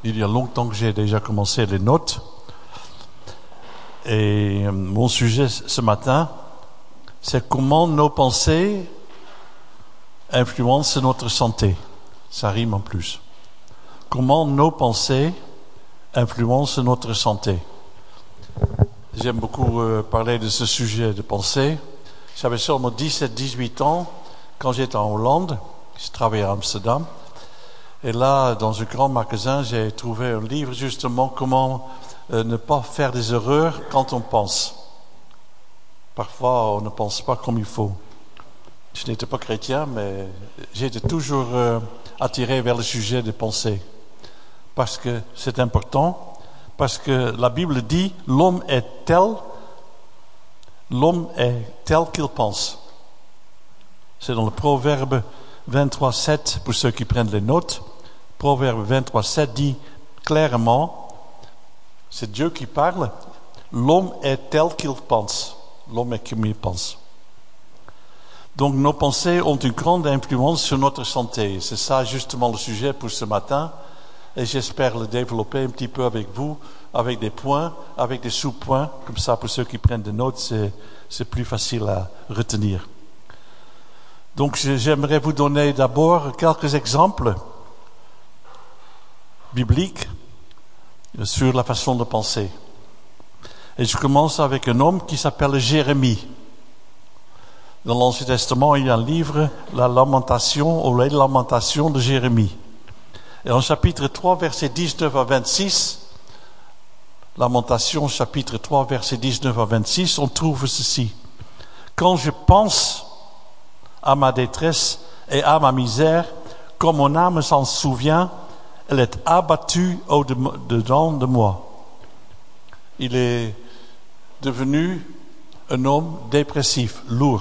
Il y a longtemps que j'ai déjà commencé les notes. Et mon sujet ce matin, c'est comment nos pensées influencent notre santé. Ça rime en plus. Comment nos pensées influencent notre santé. J'aime beaucoup parler de ce sujet de pensée. J'avais seulement 17-18 ans quand j'étais en Hollande. Je travaillais à Amsterdam. Et là, dans un grand magasin, j'ai trouvé un livre justement comment ne pas faire des erreurs quand on pense. Parfois, on ne pense pas comme il faut. Je n'étais pas chrétien, mais j'étais toujours attiré vers le sujet des pensées. Parce que c'est important, parce que la Bible dit l'homme est tel qu'il pense. C'est dans le Proverbe 23:7, pour ceux qui prennent les notes. Proverbe 23:7 dit clairement, c'est Dieu qui parle, l'homme est tel qu'il pense. L'homme est comme il pense. Donc nos pensées ont une grande influence sur notre santé. C'est ça justement le sujet pour ce matin. Et j'espère le développer un petit peu avec vous, avec des points, avec des sous-points. Comme ça, pour ceux qui prennent des notes, c'est plus facile à retenir. Donc j'aimerais vous donner d'abord quelques exemples bibliques sur la façon de penser. Et je commence avec un homme qui s'appelle Jérémie. Dans l'Ancien Testament, il y a un livre, la Lamentation, ou les Lamentations de Jérémie. Et en chapitre 3, versets 19 à 26, Lamentation, chapitre 3, versets 19 à 26, on trouve ceci. Quand je pense à ma détresse et à ma misère, quand mon âme s'en souvient, elle est abattue au-dedans de moi. Il est devenu un homme dépressif, lourd.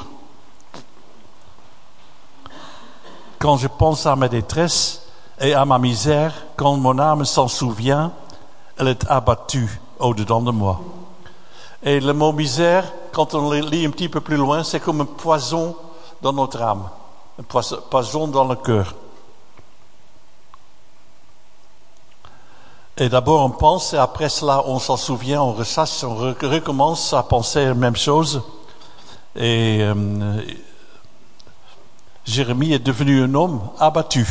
Quand je pense à ma détresse et à ma misère, quand mon âme s'en souvient, elle est abattue au-dedans de moi. Et le mot misère, quand on le lit un petit peu plus loin, c'est comme un poison dans notre âme, un poison dans le cœur. Et d'abord on pense, et après cela on s'en souvient, on ressasse, on recommence à penser la même chose. Et Jérémie est devenu un homme abattu.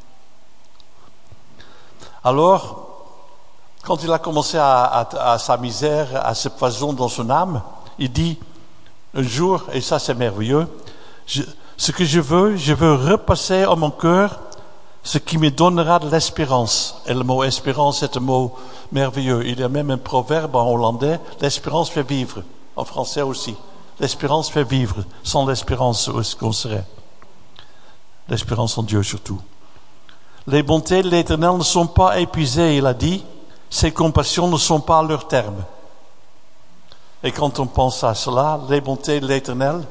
Alors, quand il a commencé à sa misère, à ce poison dans son âme, il dit un jour, et ça c'est merveilleux, ce que je veux repasser en mon cœur ce qui me donnera de l'espérance. Et le mot espérance est un mot merveilleux. Il y a même un proverbe en hollandais, l'espérance fait vivre. En français aussi. L'espérance fait vivre. Sans l'espérance, où est-ce qu'on serait? L'espérance en Dieu surtout. Les bontés de l'Éternel ne sont pas épuisées, il a dit. Ses compassions ne sont pas à leur terme. Et quand on pense à cela, les bontés de l'Éternel,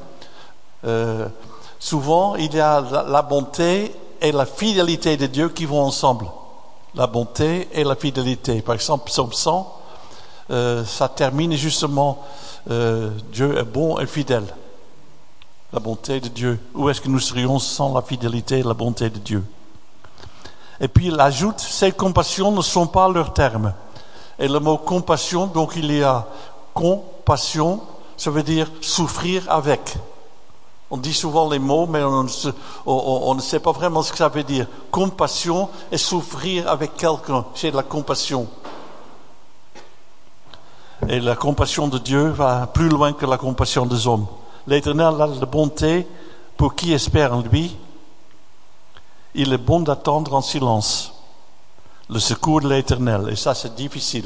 souvent il y a la bonté et la fidélité de Dieu qui vont ensemble. La bonté et la fidélité. Par exemple, Psaume 100, ça termine justement Dieu est bon et fidèle. La bonté de Dieu. Où est-ce que nous serions sans la fidélité et la bonté de Dieu? Et puis il ajoute, ces compassions ne sont pas à leur terme. Et le mot compassion, donc il y a compassion, ça veut dire souffrir avec. On dit souvent les mots, mais on ne sait pas vraiment ce que ça veut dire. Compassion et souffrir avec quelqu'un. C'est de la compassion. Et la compassion de Dieu va plus loin que la compassion des hommes. L'Éternel a la bonté pour qui espère en lui. Il est bon d'attendre en silence le secours de l'Éternel. Et ça, c'est difficile.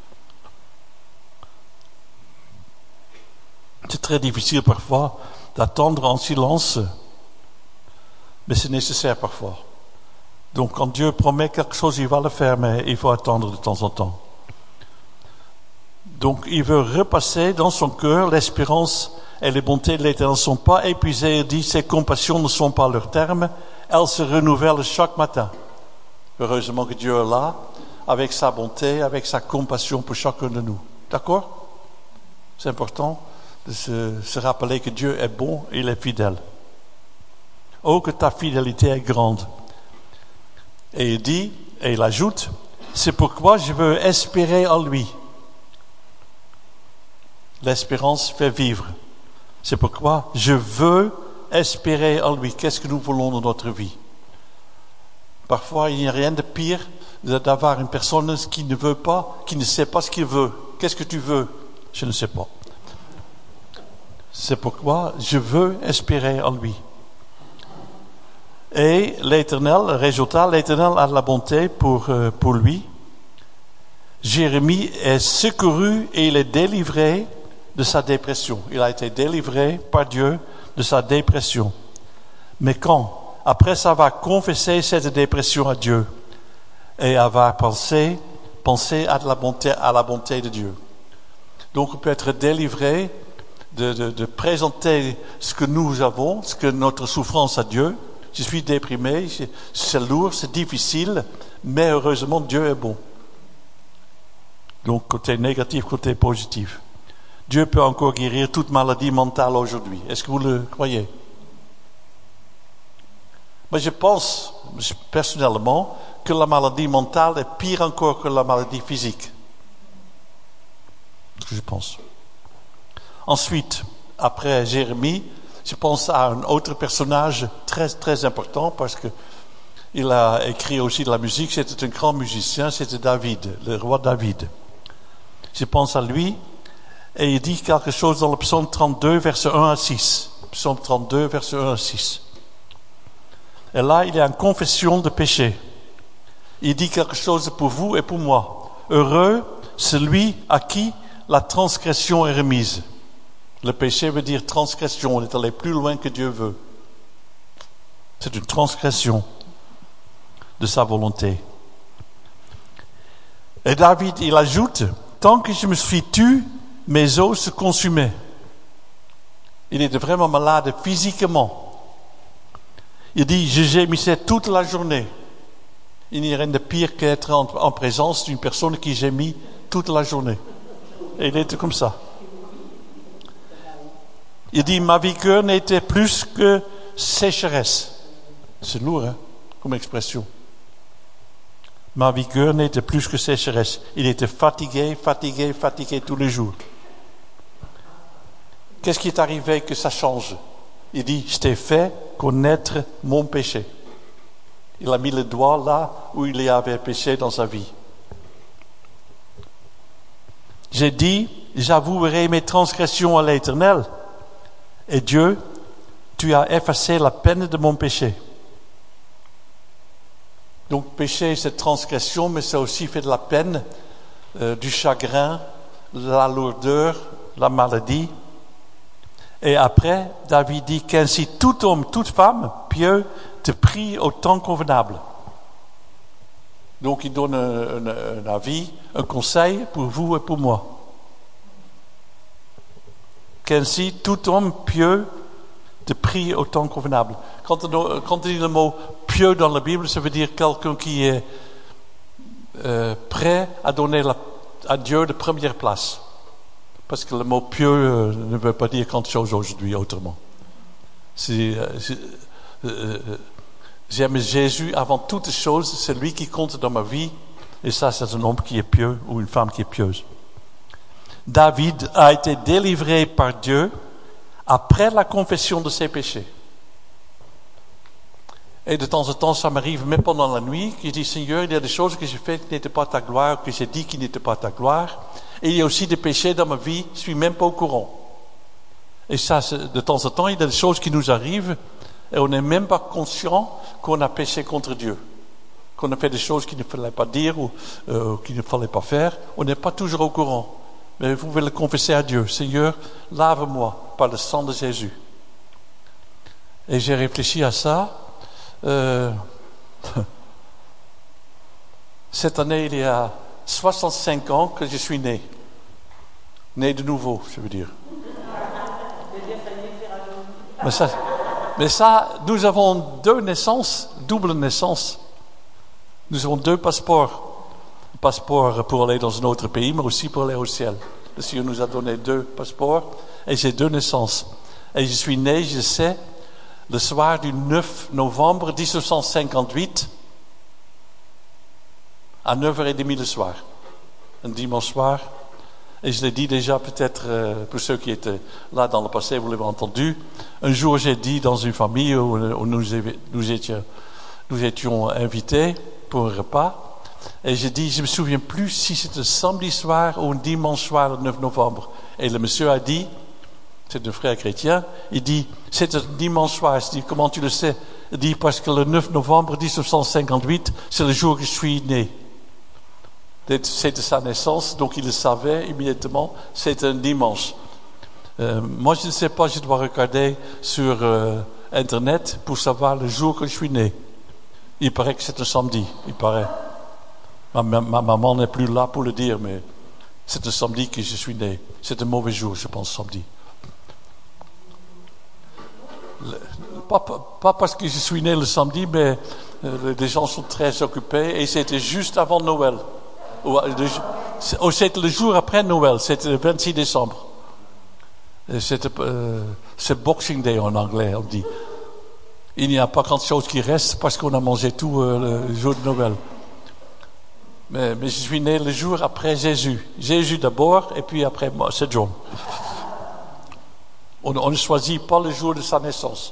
C'est très difficile parfois d'attendre en silence, mais c'est nécessaire parfois. Donc quand Dieu promet quelque chose, il va le faire, mais il faut attendre de temps en temps. Donc il veut repasser dans son cœur l'espérance et les bontés de l'Éternel ne sont pas épuisées. Il dit, ses compassions ne sont pas à leur terme, elles se renouvellent chaque matin. Heureusement que Dieu est là, avec sa bonté, avec sa compassion pour chacun de nous. D'accord? C'est important de se rappeler que Dieu est bon, il est fidèle. Oh, que ta fidélité est grande. Et il dit, et il ajoute, c'est pourquoi je veux espérer en lui. L'espérance fait vivre. C'est pourquoi je veux espérer en lui. Qu'est-ce que nous voulons dans notre vie? Parfois, il n'y a rien de pire d'avoir une personne qui ne veut pas, qui ne sait pas ce qu'il veut. Qu'est-ce que tu veux? Je ne sais pas. C'est pourquoi je veux espérer en lui. Et l'Éternel, le résultat, l'Éternel a de la bonté pour lui. Jérémie est secouru et il est délivré de sa dépression. Il a été délivré par Dieu de sa dépression. Mais quand? Après avoir confessé cette dépression à Dieu et avoir pensé à la bonté de Dieu. Donc on peut être délivré de présenter ce que nous avons, ce que notre souffrance à Dieu. Je suis déprimé, c'est lourd, c'est difficile, mais heureusement Dieu est bon. Donc côté négatif, côté positif. Dieu peut encore guérir toute maladie mentale aujourd'hui. Est-ce que vous le croyez? Mais je pense, personnellement, que la maladie mentale est pire encore que la maladie physique. C'est ce que je pense. Ensuite, après Jérémie, je pense à un autre personnage très, très important parce que il a écrit aussi de la musique. C'était un grand musicien, c'était David, le roi David. Je pense à lui et il dit quelque chose dans le psaume 32, verset 1 à 6. Psaume 32, verset 1 à 6. Et là, il y a une confession de péché. Il dit quelque chose pour vous et pour moi. Heureux celui à qui la transgression est remise. Le péché veut dire transgression. On est allé plus loin que Dieu veut. C'est une transgression de sa volonté. Et David, il ajoute, tant que je me suis tu, mes os se consumaient. Il était vraiment malade physiquement. Il dit, je gémissais toute la journée. Il n'y a rien de pire qu'être en présence d'une personne qui gémit toute la journée. Et il était comme ça. Il dit, ma vigueur n'était plus que sécheresse. C'est lourd, hein, comme expression. Ma vigueur n'était plus que sécheresse. Il était fatigué tous les jours. Qu'est-ce qui est arrivé que ça change? Il dit, je t'ai fait connaître mon péché. Il a mis le doigt là où il y avait péché dans sa vie. J'ai dit, j'avouerai mes transgressions à l'Éternel. Et Dieu, tu as effacé la peine de mon péché. Donc péché, c'est transgression, mais ça aussi fait de la peine, du chagrin, la lourdeur, la maladie. Et après, David dit qu'ainsi tout homme, toute femme, pieux, te prie au temps convenable. Donc il donne un avis, un conseil pour vous et pour moi. Qu'ainsi tout homme pieux te prie au temps convenable. Quand on dit le mot pieux dans la Bible, ça veut dire quelqu'un qui est prêt à donner à Dieu la première place. Parce que le mot pieux ne veut pas dire grand chose aujourd'hui autrement. J'aime Jésus avant toute chose, c'est lui qui compte dans ma vie. Et ça, c'est un homme qui est pieux ou une femme qui est pieuse. David a été délivré par Dieu après la confession de ses péchés. Et de temps en temps, ça m'arrive, même pendant la nuit, que je dis, Seigneur, il y a des choses que j'ai faites qui n'étaient pas ta gloire, que j'ai dit qui n'étaient pas ta gloire. Et il y a aussi des péchés dans ma vie, je ne suis même pas au courant. Et ça, de temps en temps, il y a des choses qui nous arrivent et on n'est même pas conscient qu'on a péché contre Dieu. Qu'on a fait des choses qu'il ne fallait pas dire ou qu'il ne fallait pas faire. On n'est pas toujours au courant. Mais vous pouvez le confesser à Dieu. Seigneur, lave-moi par le sang de Jésus. Et j'ai réfléchi à ça. Cette année, il y a 65 ans que je suis né. Né de nouveau, je veux dire. Mais ça, nous avons deux naissances, double naissance. Nous avons deux passeports. Un passeport pour aller dans un autre pays, mais aussi pour aller au ciel. Le Seigneur nous a donné deux passeports et j'ai deux naissances. Et je suis né, je sais, le soir du 9 novembre 1958, à 9h30 le soir. Un dimanche soir. Et je l'ai dit déjà peut-être pour ceux qui étaient là dans le passé, vous l'avez entendu. Un jour, j'ai dit dans une famille où nous étions invités pour un repas. Et j'ai dit, je ne me souviens plus si c'était samedi soir ou un dimanche soir, le 9 novembre. Et le monsieur a dit, c'est un frère chrétien, il dit, c'est un dimanche soir. Je dis, comment tu le sais? Il dit, parce que le 9 novembre 1958, c'est le jour que je suis né. C'était sa naissance, donc il le savait immédiatement, c'était un dimanche. Moi, je ne sais pas, je dois regarder sur Internet pour savoir le jour que je suis né. Il paraît que c'est un samedi, il paraît. Ma maman n'est plus là pour le dire, mais c'est un samedi que je suis né. C'est un mauvais jour, je pense, samedi. Pas parce que je suis né le samedi, mais les gens sont très occupés et c'était juste avant Noël. C'était le jour après Noël, c'était le 26 décembre. C'est Boxing Day en anglais, on dit. Il n'y a pas grand chose qui reste parce qu'on a mangé tout le jour de Noël. Mais je suis né le jour après Jésus. Jésus d'abord et puis après moi, c'est John. On ne choisit pas le jour de sa naissance.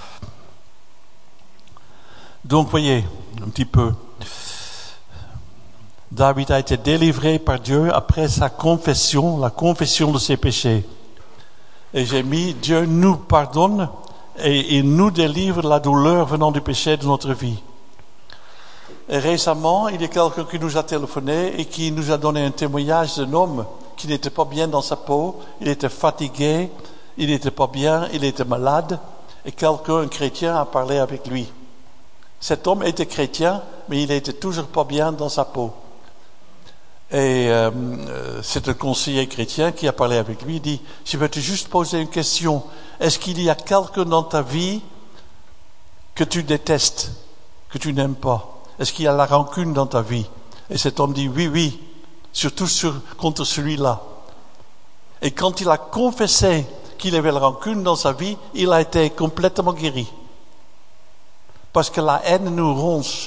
Donc, voyez, un petit peu. David a été délivré par Dieu après sa confession, la confession de ses péchés. Et j'ai mis, Dieu nous pardonne et il nous délivre de la douleur venant du péché de notre vie. Et récemment, il y a quelqu'un qui nous a téléphoné et qui nous a donné un témoignage d'un homme qui n'était pas bien dans sa peau, il était fatigué, il n'était pas bien, il était malade, et quelqu'un, un chrétien, a parlé avec lui. Cet homme était chrétien, mais il n'était toujours pas bien dans sa peau. Et c'est un conseiller chrétien qui a parlé avec lui, il dit, je vais te juste poser une question. Est-ce qu'il y a quelqu'un dans ta vie que tu détestes, que tu n'aimes pas? Est-ce qu'il y a la rancune dans ta vie? Et cet homme dit, oui, surtout contre celui-là. Et quand il a confessé qu'il avait la rancune dans sa vie, il a été complètement guéri. Parce que la haine nous ronge,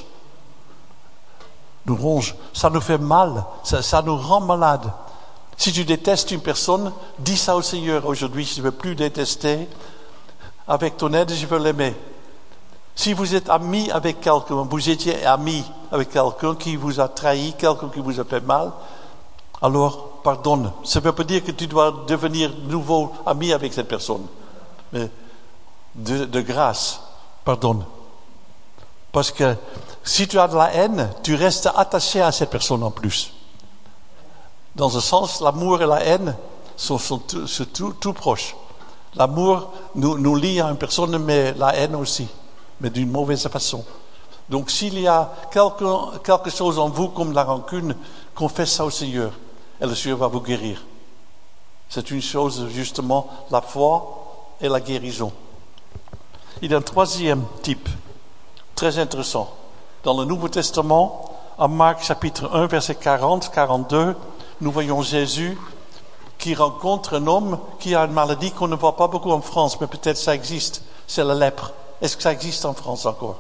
ça nous fait mal, ça nous rend malade. Si tu détestes une personne, dis ça au Seigneur aujourd'hui, je ne veux plus détester. Avec ton aide, je veux l'aimer. Si vous êtes ami avec quelqu'un, vous étiez ami avec quelqu'un qui vous a trahi, quelqu'un qui vous a fait mal, alors pardonne. Ça ne veut pas dire que tu dois devenir nouveau ami avec cette personne. Mais de grâce, pardonne. Parce que si tu as de la haine, tu restes attaché à cette personne en plus. Dans un sens, l'amour et la haine sont tout proches. L'amour nous lie à une personne, mais la haine aussi, mais d'une mauvaise façon. Donc s'il y a quelque chose en vous comme la rancune, confesse ça au Seigneur, et le Seigneur va vous guérir. C'est une chose, justement, la foi et la guérison. Il y a un troisième type, très intéressant. Dans le Nouveau Testament, en Marc chapitre 1, verset 40, 42, nous voyons Jésus qui rencontre un homme qui a une maladie qu'on ne voit pas beaucoup en France, mais peut-être ça existe, c'est la lèpre. Est-ce que ça existe en France encore?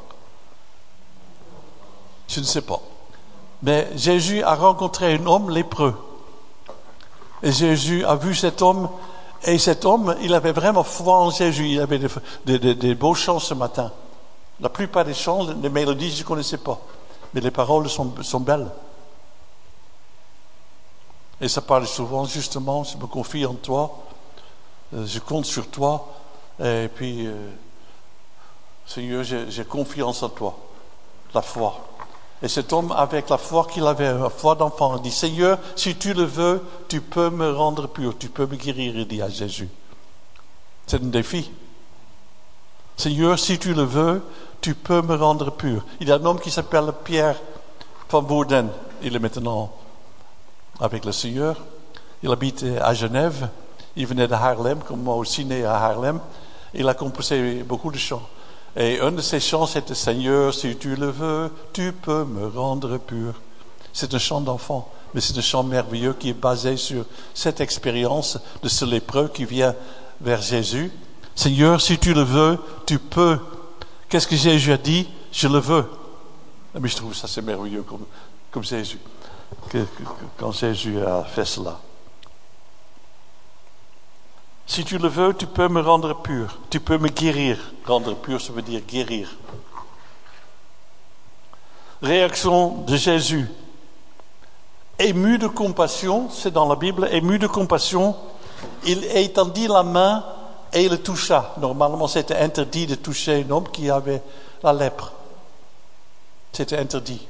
Je ne sais pas. Mais Jésus a rencontré un homme lépreux. Et Jésus a vu cet homme, et cet homme, il avait vraiment foi en Jésus. Il avait des beaux chants ce matin. La plupart des chants, les mélodies, je ne connaissais pas. Mais les paroles sont belles. Et ça parle souvent, justement, je me confie en toi, je compte sur toi, et puis, Seigneur, j'ai confiance en toi, la foi. Et cet homme, avec la foi qu'il avait, la foi d'enfant, dit, Seigneur, si tu le veux, tu peux me rendre pur, tu peux me guérir, il dit à Jésus. C'est un défi. Seigneur, si tu le veux, tu peux me rendre pur. Il y a un homme qui s'appelle Pierre van Woerden, il est maintenant avec le Seigneur. Il habite à Genève. Il venait de Haarlem, comme moi aussi né à Haarlem. Il a composé beaucoup de chants. Et un de ces chants, c'était Seigneur, si tu le veux, tu peux me rendre pur. C'est un chant d'enfant, mais c'est un chant merveilleux qui est basé sur cette expérience de ce lépreux qui vient vers Jésus. Seigneur, si tu le veux, tu peux. Qu'est-ce que Jésus a dit? Je le veux. Mais je trouve ça c'est merveilleux comme Jésus, quand Jésus a fait cela. Si tu le veux, tu peux me rendre pur. Tu peux me guérir. Rendre pur, ça veut dire guérir. Réaction de Jésus. Ému de compassion, c'est dans la Bible, ému de compassion, il étendit la main et le toucha. Normalement, c'était interdit de toucher un homme qui avait la lèpre. C'était interdit.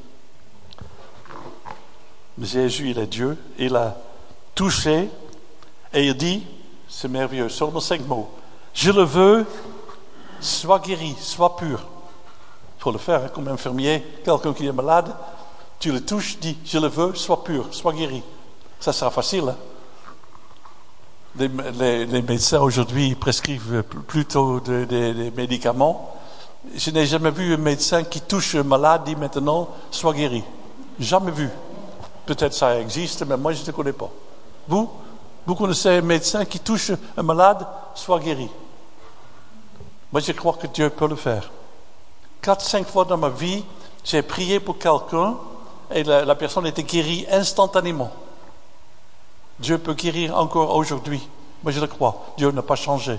Mais Jésus, il est Dieu, il a touché et il dit, c'est merveilleux, seulement 5 mots. Je le veux, sois guéri, sois pur. Il faut le faire comme infirmier, quelqu'un qui est malade, tu le touches, dis, je le veux, sois pur, sois guéri. Ça sera facile. Hein? Les médecins aujourd'hui prescrivent plutôt des médicaments. Je n'ai jamais vu un médecin qui touche un malade et dit maintenant, sois guéri. Jamais vu. Peut-être ça existe, mais moi je ne connais pas. Vous connaissez un médecin qui touche un malade, sois guéri. Moi je crois que Dieu peut le faire. 4-5 fois dans ma vie, j'ai prié pour quelqu'un et la personne était guérie instantanément. Dieu peut guérir encore aujourd'hui. Moi je le crois. Dieu n'a pas changé.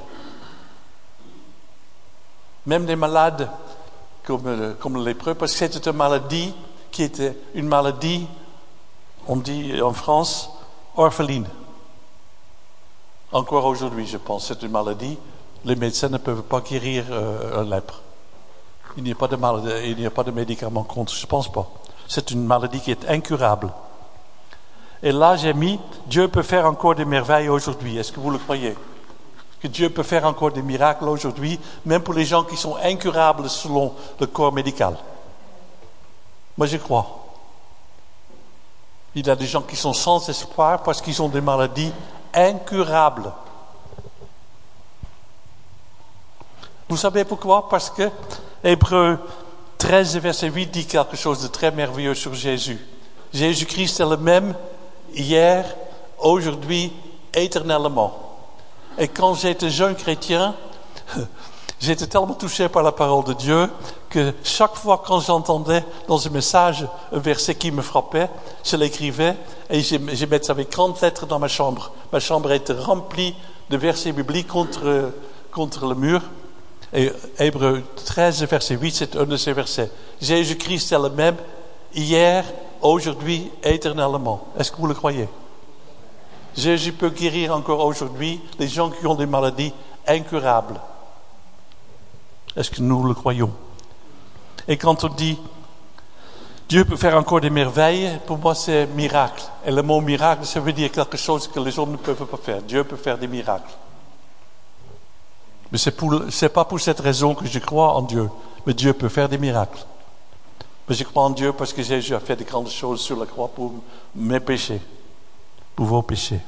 Même des malades comme lépreux, parce que c'était une maladie qui était une maladie, on dit en France, orpheline. Encore aujourd'hui, je pense, c'est une maladie. Les médecins ne peuvent pas guérir un lèpre. Il n'y a pas de maladie, il n'y a pas de médicament contre, je ne pense pas. C'est une maladie qui est incurable. Et là, j'ai mis, Dieu peut faire encore des merveilles aujourd'hui. Est-ce que vous le croyez? Que Dieu peut faire encore des miracles aujourd'hui, même pour les gens qui sont incurables selon le corps médical. Moi, je crois. Il y a des gens qui sont sans espoir parce qu'ils ont des maladies incurables. Vous savez pourquoi? Parce que Hébreux 13, verset 8 dit quelque chose de très merveilleux sur Jésus. Jésus-Christ est le même hier, aujourd'hui, éternellement. Et quand j'étais jeune chrétien, j'étais tellement touché par la parole de Dieu que chaque fois quand j'entendais dans un message un verset qui me frappait, je l'écrivais et je mettais ça avec 30 lettres dans ma chambre. Ma chambre était remplie de versets bibliques contre le mur. Et Hébreux 13, verset 8, c'est un de ces versets. Jésus-Christ est le même hier, aujourd'hui, éternellement. Est-ce que vous le croyez? Jésus peut guérir encore aujourd'hui les gens qui ont des maladies incurables. Est-ce que nous le croyons? Et quand on dit Dieu peut faire encore des merveilles, pour moi c'est miracle. Et le mot miracle, ça veut dire quelque chose que les hommes ne peuvent pas faire. Dieu peut faire des miracles. Mais c'est pas pour cette raison que je crois en Dieu. Mais Dieu peut faire des miracles. Mais je crois en Dieu parce que Jésus a fait de grandes choses sur la croix pour mes péchés. Pour vos péchés.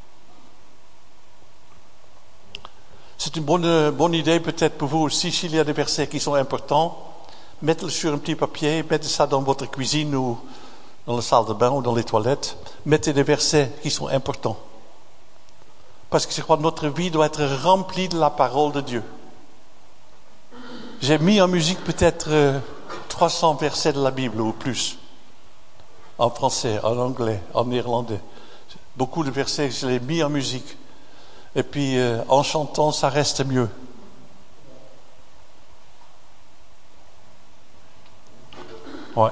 C'est une bonne idée peut-être pour vous aussi, s'il y a des versets qui sont importants, mettez-le sur un petit papier, mettez ça dans votre cuisine ou dans la salle de bain ou dans les toilettes. Mettez des versets qui sont importants. Parce que je crois que notre vie doit être remplie de la parole de Dieu. J'ai mis en musique peut-être 300 versets de la Bible ou plus. En français, en anglais, en néerlandais. Beaucoup de versets, je les ai mis en musique. Et puis, en chantant, ça reste mieux. Ouais.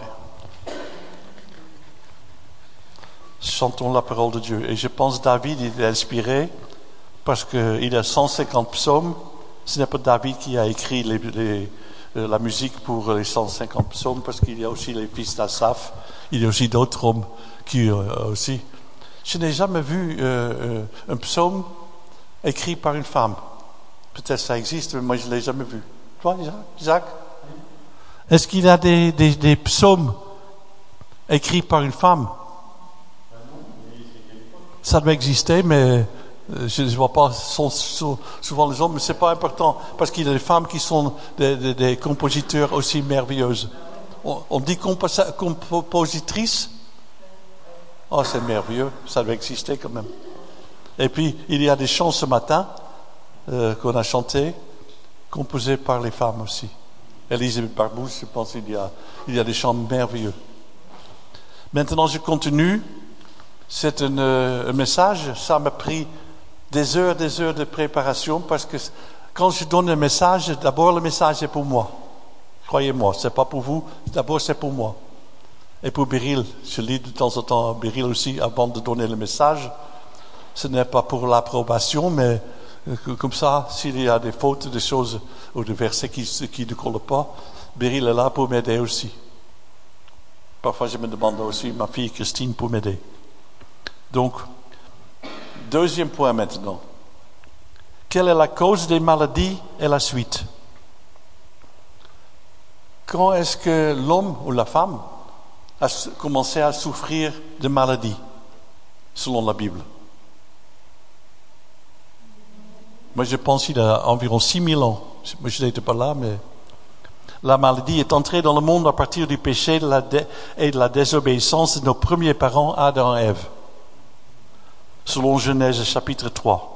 Chantons la parole de Dieu. Et je pense David, il est inspiré parce qu'il a 150 psaumes. Ce n'est pas David qui a écrit la musique pour les 150 psaumes, parce qu'il y a aussi les fils d'Asaph. Il y a aussi d'autres hommes qui aussi. Je n'ai jamais vu un psaume écrit par une femme. Peut-être ça existe, mais moi je ne l'ai jamais vu. Toi, Isaac? Est-ce qu'il y a des psaumes écrits par une femme? Ça doit exister, mais je ne vois pas souvent les hommes, mais ce n'est pas important, parce qu'il y a des femmes qui sont des compositeurs aussi merveilleuses. On dit compositrice. Oh, c'est merveilleux, ça doit exister quand même. Et puis, il y a des chants ce matin qu'on a chantés, composés par les femmes aussi. Elisabeth Barbouze, je pense qu'il y a des chants merveilleux. Maintenant, je continue. C'est un message. Ça m'a pris des heures de préparation parce que quand je donne un message, d'abord le message est pour moi. Croyez-moi, c'est pas pour vous. D'abord, c'est pour moi. Et pour Beryl, je lis de temps en temps à Beryl aussi avant de donner le message. Ce n'est pas pour l'approbation, mais comme ça, s'il y a des fautes, des choses ou des versets qui ne collent pas, Beryl est là pour m'aider aussi. Parfois, je me demande aussi ma fille Christine pour m'aider. Donc, deuxième point maintenant. Quelle est la cause des maladies et la suite? Quand est-ce que l'homme ou la femme a commencé à souffrir de maladies, selon la Bible? Moi, je pense qu'il y a environ 6000 ans. Moi, je n'étais pas là, mais la maladie est entrée dans le monde à partir du péché et de la désobéissance de nos premiers parents, Adam et Ève. Selon Genèse chapitre 3.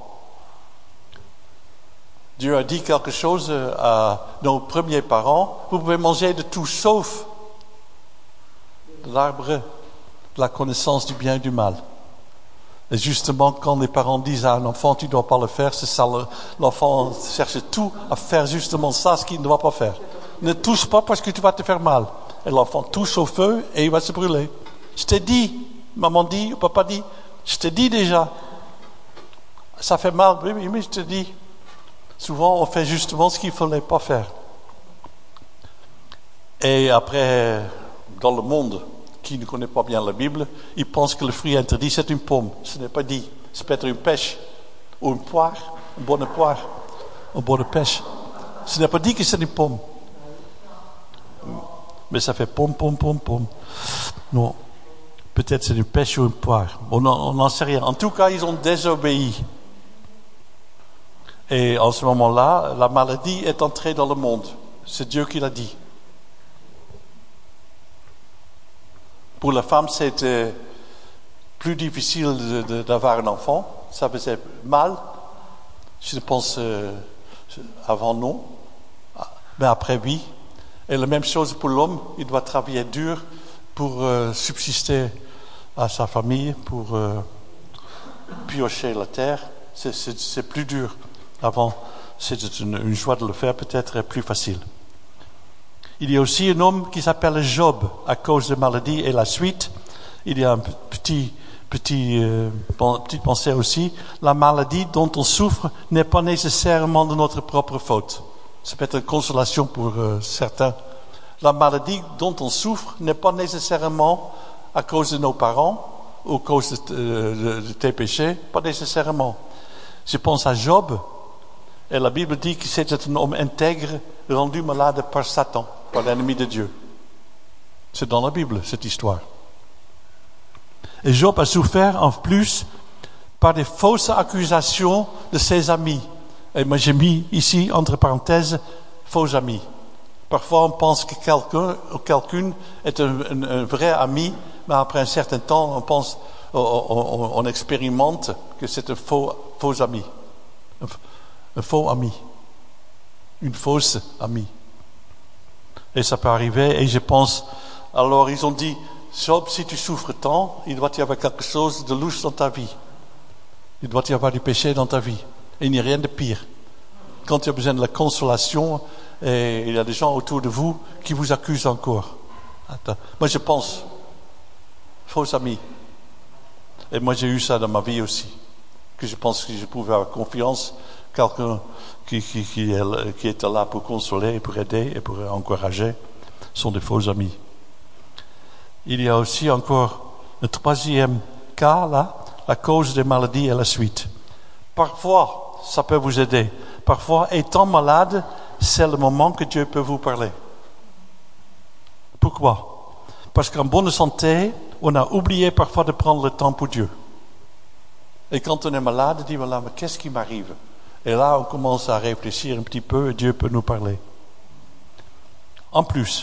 Dieu a dit quelque chose à nos premiers parents. Vous pouvez manger de tout sauf de l'arbre de la connaissance du bien et du mal. Et justement, quand les parents disent à un enfant, tu ne dois pas le faire, c'est ça, l'enfant cherche tout à faire justement ça, ce qu'il ne doit pas faire. Ne touche pas parce que tu vas te faire mal. Et l'enfant touche au feu et il va se brûler. Je t'ai dit, maman dit, ou papa dit, je t'ai dit déjà. Ça fait mal, oui, mais je te dis. Souvent, on fait justement ce qu'il ne fallait pas faire. Et après, dans le monde qui ne connaît pas bien la Bible, ils pensent que le fruit interdit, c'est une pomme. Ce n'est pas dit. C'est peut-être une pêche ou une poire, une bonne poire, une bonne pêche. Ce n'est pas dit que c'est une pomme. Mais ça fait pomme, pomme, pomme, pomme. Non. Peut-être c'est une pêche ou une poire. On n'en sait rien. En tout cas, ils ont désobéi. Et en ce moment-là, la maladie est entrée dans le monde. C'est Dieu qui l'a dit. Pour la femme, c'était plus difficile d'avoir un enfant. Ça faisait mal. Je pense avant non. Mais après oui. Et la même chose pour l'homme. Il doit travailler dur pour subsister à sa famille, pour piocher la terre. C'est plus dur. Avant, c'était une joie de le faire, peut-être plus facile. Il y a aussi un homme qui s'appelle Job, à cause de maladie et la suite. Il y a une petite pensée aussi. La maladie dont on souffre n'est pas nécessairement de notre propre faute. Ça peut être une consolation pour certains. La maladie dont on souffre n'est pas nécessairement à cause de nos parents ou à cause de tes péchés, pas nécessairement. Je pense à Job. Et la Bible dit que c'était un homme intègre, rendu malade par Satan, par l'ennemi de Dieu. C'est dans la Bible, cette histoire. Et Job a souffert en plus par des fausses accusations de ses amis. Et moi j'ai mis ici, entre parenthèses, faux amis. Parfois on pense que quelqu'un ou quelqu'une est un vrai ami, mais après un certain temps on expérimente que c'est un faux ami. Un faux ami. Une fausse amie. Et ça peut arriver, et je pense, alors ils ont dit, Job, si tu souffres tant, il doit y avoir quelque chose de louche dans ta vie. Il doit y avoir du péché dans ta vie. Et il n'y a rien de pire. Quand tu as besoin de la consolation, et il y a des gens autour de vous qui vous accusent encore. Attends. Moi je pense, faux ami. Et moi j'ai eu ça dans ma vie aussi. Que je pense que je pouvais avoir confiance. Quelqu'un qui était là pour consoler, pour aider et pour encourager, sont des faux amis. Il y a aussi encore un troisième cas là, la cause des maladies et la suite. Parfois, ça peut vous aider. Parfois, étant malade, c'est le moment que Dieu peut vous parler. Pourquoi? Parce qu'en bonne santé, on a oublié parfois de prendre le temps pour Dieu. Et quand on est malade, on dit, voilà, mais qu'est-ce qui m'arrive? Et là, on commence à réfléchir un petit peu et Dieu peut nous parler. En plus,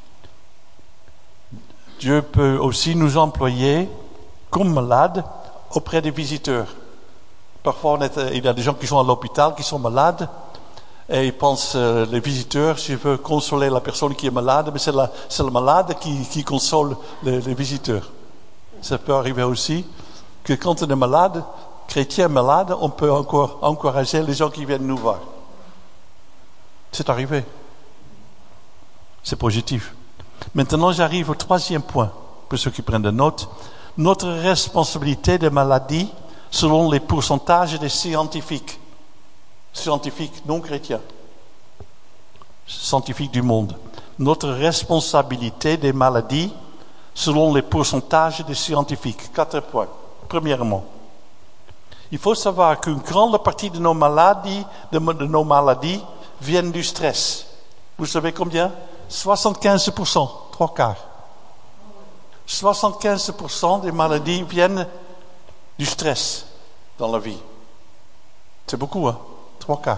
Dieu peut aussi nous employer comme malades auprès des visiteurs. Parfois, il y a des gens qui sont à l'hôpital, qui sont malades, et ils pensent, les visiteurs, je veux consoler la personne qui est malade, mais c'est le malade qui console les visiteurs. ça peut arriver aussi, que quand on est malade, chrétien malade, on peut encore encourager les gens qui viennent nous voir. C'est arrivé. C'est positif. Maintenant, j'arrive au troisième point, pour ceux qui prennent des notes. Notre responsabilité des maladies selon les pourcentages des scientifiques non chrétiens, scientifiques du monde. Notre responsabilité des maladies selon les pourcentages des scientifiques. 4 points. Premièrement, il faut savoir qu'une grande partie de nos maladies, viennent du stress. Vous savez combien? 75%, 3/4. 75% des maladies viennent du stress dans la vie. C'est beaucoup, hein? 3/4.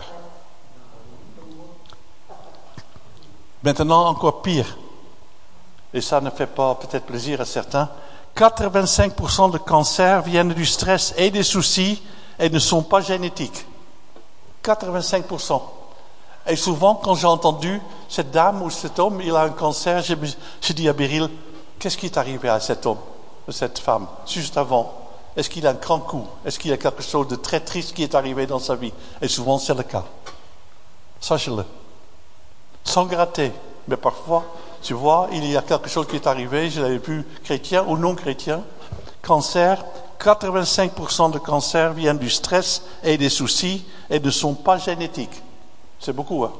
Maintenant, encore pire. Et ça ne fait pas peut-être plaisir à certains. 85% de cancers viennent du stress et des soucis et ne sont pas génétiques. 85%. Et souvent, quand j'ai entendu cette dame ou cet homme, il a un cancer, j'ai dit à Beryl, qu'est-ce qui est arrivé à cet homme, à cette femme, juste avant? Est-ce qu'il a un grand coup? Est-ce qu'il y a quelque chose de très triste qui est arrivé dans sa vie? Et souvent, c'est le cas. Sachez-le. Sans gratter. Mais parfois, tu vois, il y a quelque chose qui est arrivé, je l'avais vu, chrétien ou non chrétien. Cancer, 85% de cancers viennent du stress et des soucis et ne sont pas génétiques. C'est beaucoup, hein?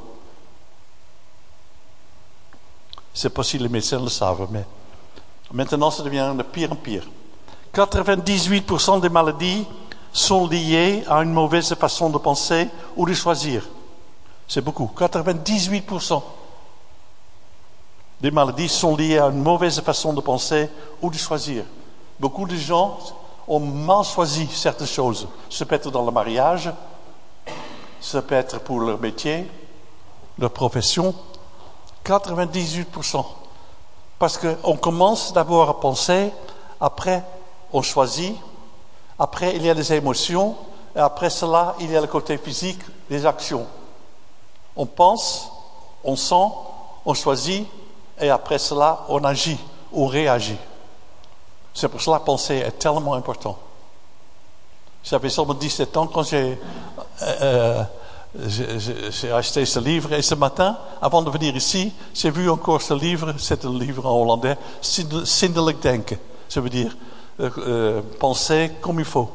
C'est pas si les médecins le savent, mais maintenant ça devient de pire en pire. 98% des maladies sont liées à une mauvaise façon de penser ou de choisir. C'est beaucoup. 98% des maladies sont liées à une mauvaise façon de penser ou de choisir. Beaucoup de gens ont mal choisi certaines choses. Ça peut être dans le mariage, ça peut être pour leur métier, leur profession. 98%. Parce qu'on commence d'abord à penser, après on choisit, après il y a des émotions, et après cela il y a le côté physique, les actions. On pense, on sent, on choisit, et après cela on agit ou réagit. C'est pour cela que penser est tellement important. J'avais seulement 17 ans quand j'ai acheté ce livre, et ce matin, avant de venir ici, j'ai vu encore ce livre, c'est un livre en hollandais, Zindelijk denken. Ça veut dire penser comme il faut.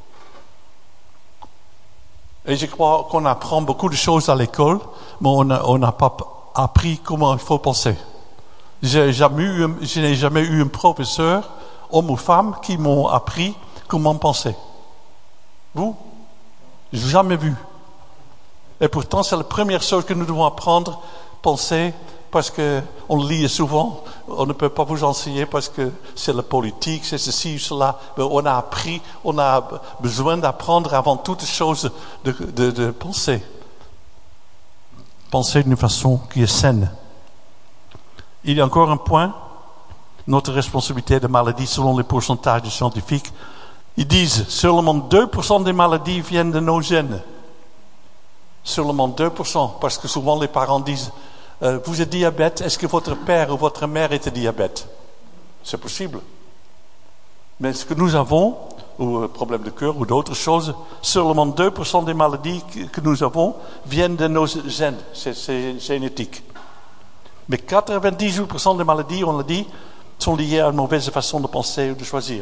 Et je crois qu'on apprend beaucoup de choses à l'école, mais on n'a pas appris comment il faut penser. Je n'ai jamais eu un professeur, homme ou femme, qui m'ont appris comment penser. Vous? Je n'ai jamais vu. Et pourtant, c'est la première chose que nous devons apprendre, penser, parce que on le lit souvent, on ne peut pas vous enseigner parce que c'est la politique, c'est ceci ou cela. Mais on a appris, on a besoin d'apprendre avant toute chose de penser. Penser d'une façon qui est saine. Il y a encore un point, notre responsabilité de maladies selon les pourcentages des scientifiques. Ils disent seulement 2% des maladies viennent de nos gènes. Seulement 2%, parce que souvent les parents disent vous êtes diabète, est-ce que votre père ou votre mère était diabète? C'est possible. Mais ce que nous avons, ou problème de cœur ou d'autres choses, seulement 2% des maladies que nous avons viennent de nos gènes, c'est génétique. Mais 98% des maladies, on l'a dit, sont liées à une mauvaise façon de penser ou de choisir.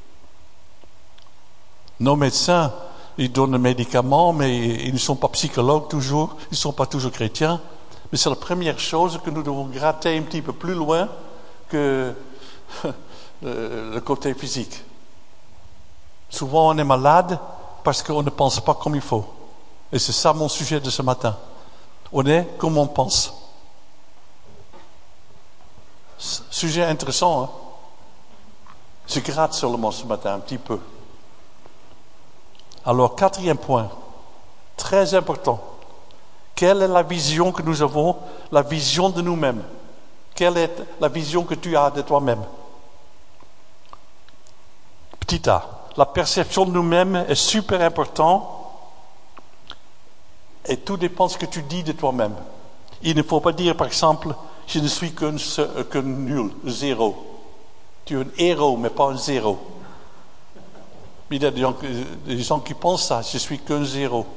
Nos médecins, ils donnent des médicaments, mais ils ne sont pas psychologues toujours, ils ne sont pas toujours chrétiens. Mais c'est la première chose que nous devons gratter un petit peu plus loin que le côté physique. Souvent on est malade parce qu'on ne pense pas comme il faut. Et c'est ça mon sujet de ce matin. On est comme on pense. Sujet intéressant, hein? Je gratte seulement ce matin un petit peu. Alors, 4e point, très important. Quelle est la vision que nous avons, la vision de nous-mêmes? Quelle est la vision que tu as de toi-même? Petit a, la perception de nous-mêmes est super importante et tout dépend de ce que tu dis de toi-même. Il ne faut pas dire, par exemple, je ne suis qu'un nul, 0. Tu es un héros, mais pas un zéro. Il y a des gens qui pensent ça, je suis qu'un zéro.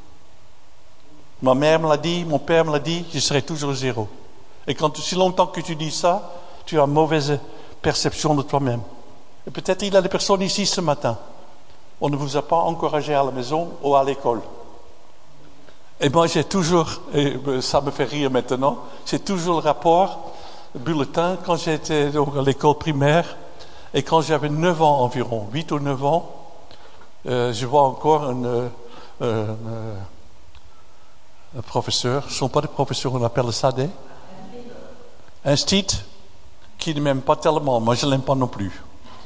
Ma mère me l'a dit, mon père me l'a dit, je serai toujours zéro. Et si longtemps que tu dis ça, tu as une mauvaise perception de toi-même. Et peut-être il y a des personnes ici ce matin. On ne vous a pas encouragé à la maison ou à l'école. Et moi j'ai toujours, et ça me fait rire maintenant, j'ai toujours le rapport, le bulletin quand j'étais donc à l'école primaire. Et quand j'avais 9 ans environ, 8 ou 9 ans, je vois encore un professeur, ce ne sont pas des professeurs, on appelle ça des instituts, qui ne m'aime pas tellement, moi je ne l'aime pas non plus.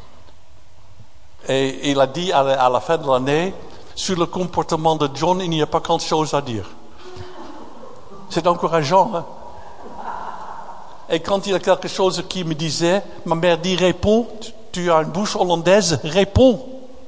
Et il a dit à la fin de l'année, sur le comportement de John, il n'y a pas grand chose à dire. C'est encourageant, hein? Et quand il y a quelque chose qui me disait, ma mère dit réponds, tu as une bouche hollandaise, réponds.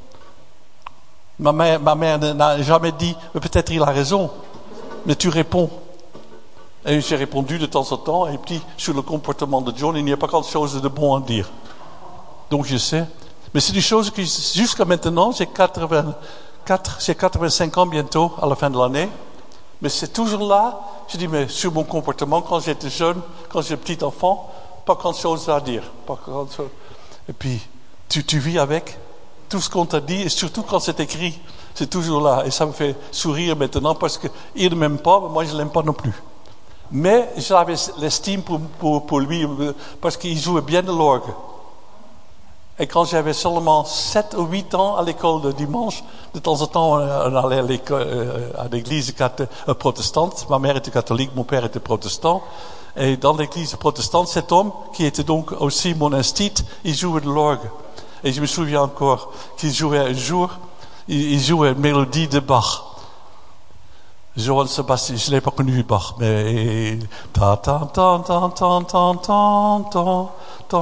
Ma mère n'a jamais dit, peut-être il a raison, mais tu réponds. Et j'ai répondu de temps en temps, et puis sur le comportement de John, il n'y a pas grand chose de bon à dire. Donc je sais. Mais c'est des choses que jusqu'à maintenant, j'ai 85 ans bientôt, à la fin de l'année. Mais c'est toujours là, je dis, mais sur mon comportement, quand j'étais jeune, quand j'étais petit enfant, pas grand chose à dire. Pas grand chose. Et puis, tu vis avec tout ce qu'on t'a dit, et surtout quand c'est écrit, c'est toujours là. Et ça me fait sourire maintenant, parce qu'il ne m'aime pas, mais moi je ne l'aime pas non plus. Mais j'avais l'estime pour lui, parce qu'il jouait bien de l'orgue. Et quand j'avais seulement 7 ou 8 ans à l'école de dimanche, de temps en temps on allait à l'église protestante. Ma mère était catholique, mon père était protestant. Et dans l'église protestante, cet homme, qui était donc aussi mon institut, il jouait de l'orgue. Et je me souviens encore qu'il jouait un jour, il jouait une mélodie de Bach. Johann Sebastian, je ne l'ai pas connu Bach, mais ta ta ta ta ta ta ta ta. Je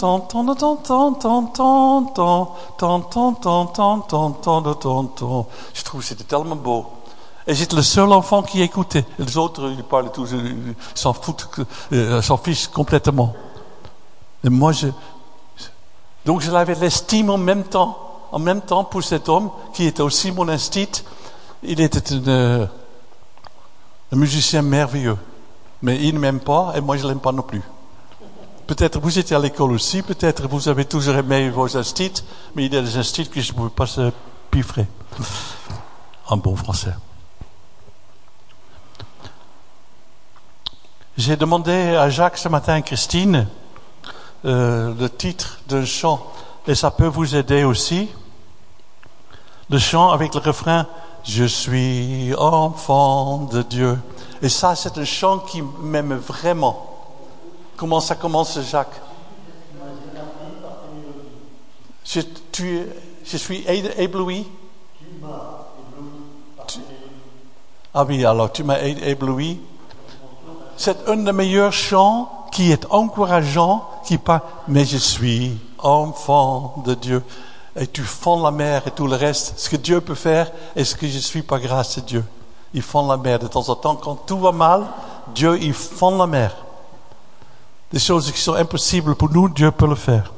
trouve que c'était tellement beau. Et j'étais le seul enfant qui écoutait. Et les autres, ils parlaient tous, ils s'en foutent, s'en fichent complètement. Et moi, donc je l'avais l'estime en même temps pour cet homme qui était aussi mon institut. Il était un musicien merveilleux. Mais il ne m'aime pas et moi je ne l'aime pas non plus. Peut-être vous étiez à l'école aussi, peut-être vous avez toujours aimé vos instituts, mais il y a des instituts que je ne pouvais pas se piffrer. En bon français. J'ai demandé à Jacques ce matin et Christine le titre d'un chant, et ça peut vous aider aussi. Le chant avec le refrain « Je suis enfant de Dieu ». Et ça, c'est un chant qui m'aime vraiment. Comment ça commence, Jacques? Je suis ébloui. Ah oui, alors tu m'as ébloui. C'est un des meilleurs chants qui est encourageant, qui parle, mais je suis enfant de Dieu. Et tu fonds la mer et tout le reste. Ce que Dieu peut faire et ce que je suis pas grâce à Dieu. Il fond la mer de temps en temps. Quand tout va mal, Dieu, il fond la mer. Des choses qui sont impossibles pour nous, Dieu peut le faire.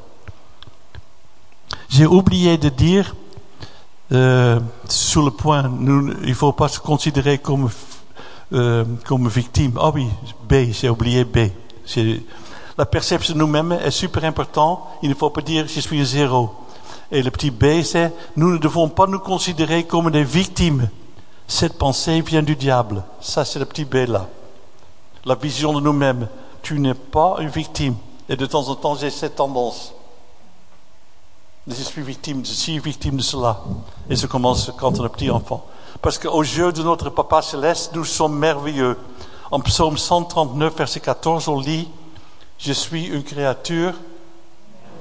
J'ai oublié de dire, sur le point, il ne faut pas se considérer comme victime. Ah oui, B, j'ai oublié B. La perception de nous-mêmes est super importante. Il ne faut pas dire je suis zéro. Et le petit B, c'est nous ne devons pas nous considérer comme des victimes. Cette pensée vient du diable. Ça, c'est le petit B là. La vision de nous-mêmes. Tu n'es pas une victime. Et de temps en temps, j'ai cette tendance. Je suis victime de cela. Et ça commence quand on est petit enfant. Parce qu'aux yeux de notre Papa Céleste, nous sommes merveilleux. En psaume 139, verset 14, on lit « Je suis une créature merveilleuse ».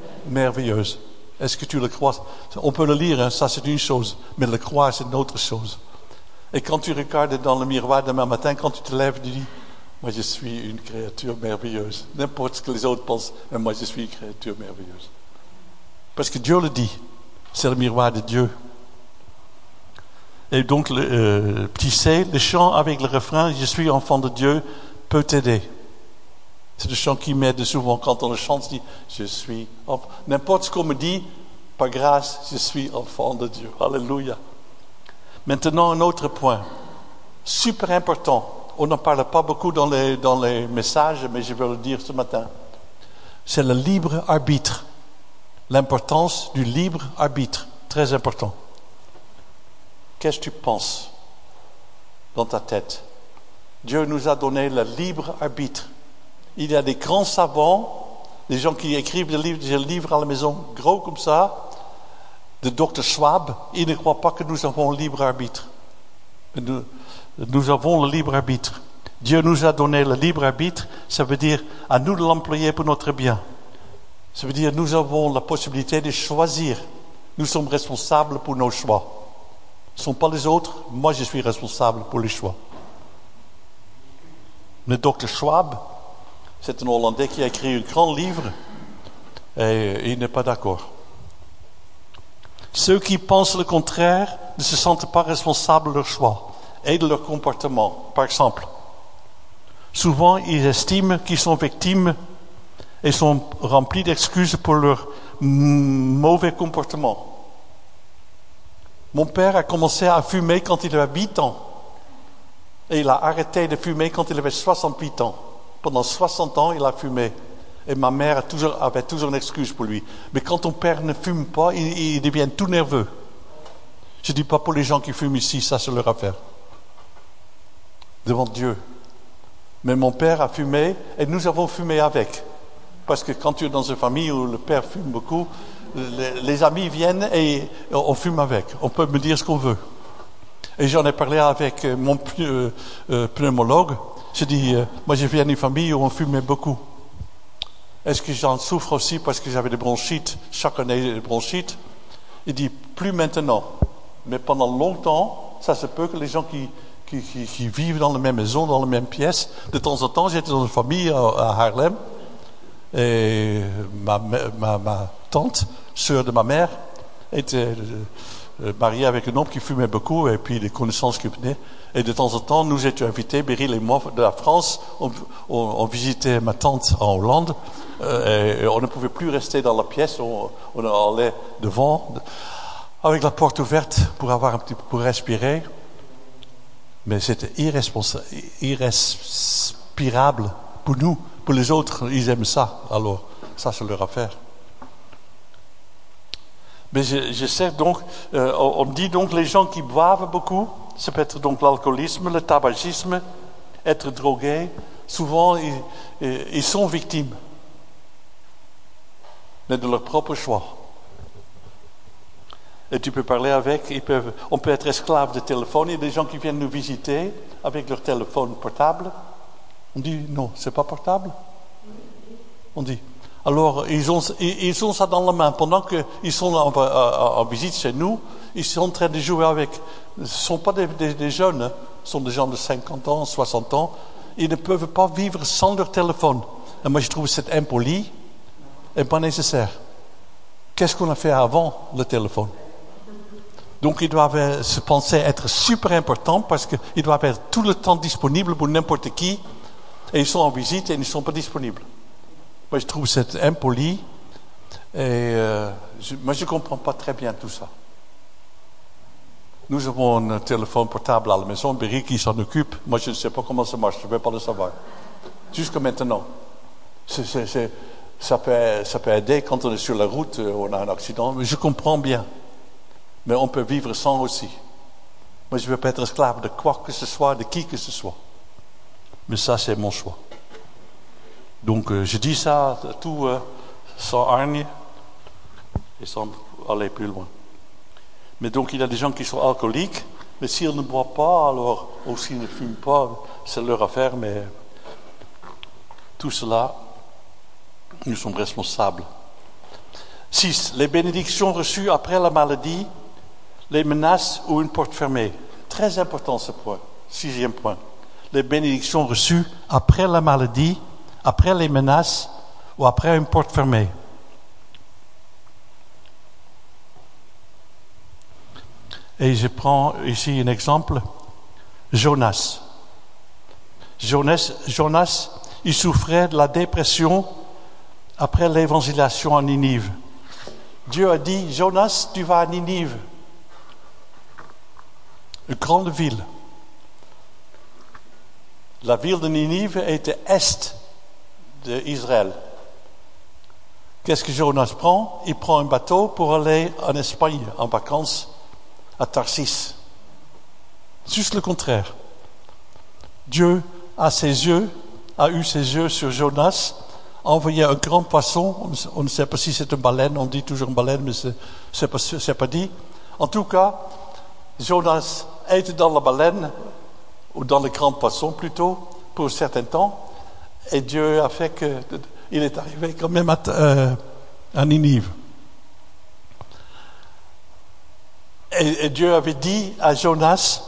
Est-ce que tu le crois? On peut le lire, hein, ça c'est une chose. Mais le croire, c'est une autre chose. Et quand tu regardes dans le miroir demain matin, quand tu te lèves, tu dis « Moi, je suis une créature merveilleuse ». N'importe ce que les autres pensent, mais moi, je suis une créature merveilleuse. Parce que Dieu le dit. C'est le miroir de Dieu. Et donc, petit C, le chant avec le refrain « Je suis enfant de Dieu » peut t'aider. C'est le chant qui m'aide souvent quand on le chante. Je dis, je suis enfant. N'importe ce qu'on me dit, par grâce, je suis enfant de Dieu. Alléluia. Maintenant, un autre point. Super important. On n'en parle pas beaucoup dans les messages, mais je vais le dire ce matin. C'est le libre arbitre. L'importance du libre arbitre. Très important. Qu'est-ce que tu penses dans ta tête? Dieu nous a donné le libre arbitre. Il y a des grands savants, des gens qui écrivent des livres, j'ai le livre à la maison, gros comme ça, de Dr. Schwab. Ils ne croient pas que nous avons le libre arbitre. Nous avons le libre arbitre. Dieu nous a donné le libre arbitre, ça veut dire à nous de l'employer pour notre bien. Ça veut dire nous avons la possibilité de choisir. Nous sommes responsables pour nos choix. Ce ne sont pas les autres, moi je suis responsable pour les choix. Le Dr. Schwab, c'est un Hollandais qui a écrit un grand livre et il n'est pas d'accord. Ceux qui pensent le contraire ne se sentent pas responsables de leurs choix et de leur comportement. Par exemple, souvent ils estiment qu'ils sont victimes et sont remplis d'excuses pour leur mauvais comportement. Mon père a commencé à fumer quand il avait 8 ans. Et il a arrêté de fumer quand il avait 68 ans. Pendant 60 ans, il a fumé. Et ma mère avait toujours une excuse pour lui. Mais quand ton père ne fume pas, il devient tout nerveux. Je ne dis pas pour les gens qui fument ici, ça c'est leur affaire. Devant Dieu. Mais mon père a fumé et nous avons fumé avec. Parce que quand tu es dans une famille où le père fume beaucoup, les amis viennent et on fume avec. On peut me dire ce qu'on veut. Et j'en ai parlé avec mon pneumologue. J'ai dit, moi je viens d'une famille où on fumait beaucoup. Est-ce que j'en souffre aussi parce que j'avais des bronchites, chaque année des bronchites? Il dit, plus maintenant. Mais pendant longtemps, ça se peut que les gens qui vivent dans la même maison, dans la même pièce, de temps en temps, j'étais dans une famille à Haarlem. Et ma tante, sœur de ma mère, était mariée avec un homme qui fumait beaucoup et puis des connaissances qui venaient. Et de temps en temps, nous étions invités, Beryl et moi, de la France. On visitait ma tante en Hollande et on ne pouvait plus rester dans la pièce. On allait devant avec la porte ouverte pour avoir un petit peu pour respirer. Mais c'était irrespirable pour nous. Pour les autres, ils aiment ça. Alors, ça, c'est leur affaire. Mais je sais donc, on dit donc les gens qui boivent beaucoup, ça peut être donc l'alcoolisme, le tabagisme, être drogué, souvent ils sont victimes, mais de leur propre choix. Et tu peux parler avec, on peut être esclave de téléphone. Il y a des gens qui viennent nous visiter avec leur téléphone portable. On dit, non, c'est pas portable. On dit. Alors, ils ont ça dans la main. Pendant qu'ils sont en visite chez nous, ils sont en train de jouer avec. Ce ne sont pas des jeunes, hein. Ce sont des gens de 50 ans, 60 ans. Ils ne peuvent pas vivre sans leur téléphone. Et moi, je trouve que c'est impoli et pas nécessaire. Qu'est-ce qu'on a fait avant le téléphone? Donc, ils doivent se penser être super importants parce qu'ils doivent être tout le temps disponibles pour n'importe qui. Et ils sont en visite et ils ne sont pas disponibles. Moi, je trouve que c'est impoli. Et moi, je ne comprends pas très bien tout ça. Nous avons un téléphone portable à la maison, Berry qui s'en occupe. Moi, je ne sais pas comment ça marche, je ne vais pas le savoir. Jusqu'à maintenant. Ça peut aider quand on est sur la route, on a un accident. Mais je comprends bien. Mais on peut vivre sans aussi. Moi, je ne veux pas être esclave de quoi que ce soit, de qui que ce soit. Mais ça, c'est mon choix. Donc, je dis ça tout sans hargne et sans aller plus loin. Mais donc, il y a des gens qui sont alcooliques, mais s'ils ne boivent pas, alors, ou s'ils ne fument pas, c'est leur affaire, mais tout cela, nous sommes responsables. 6. Les bénédictions reçues après la maladie, les menaces ou une porte fermée. Très important ce point. 6e point. Les bénédictions reçues après la maladie, après les menaces ou après une porte fermée. Et je prends ici un exemple. Jonas, il souffrait de la dépression après l'évangélisation à Ninive. Dieu a dit, Jonas, tu vas à Ninive, une grande ville. La ville de Ninive était est d'Israël. Qu'est-ce que Jonas prend? Il prend un bateau pour aller en Espagne, en vacances, à Tarsis. Juste le contraire. Dieu a eu ses yeux sur Jonas, a envoyé un grand poisson. On ne sait pas si c'est une baleine, on dit toujours une baleine, mais c'est pas dit. En tout cas, Jonas était dans la baleine, ou dans le grand poisson plutôt, pour un certain temps, et Dieu a fait qu'il est arrivé quand même à Ninive. Et Dieu avait dit à Jonas,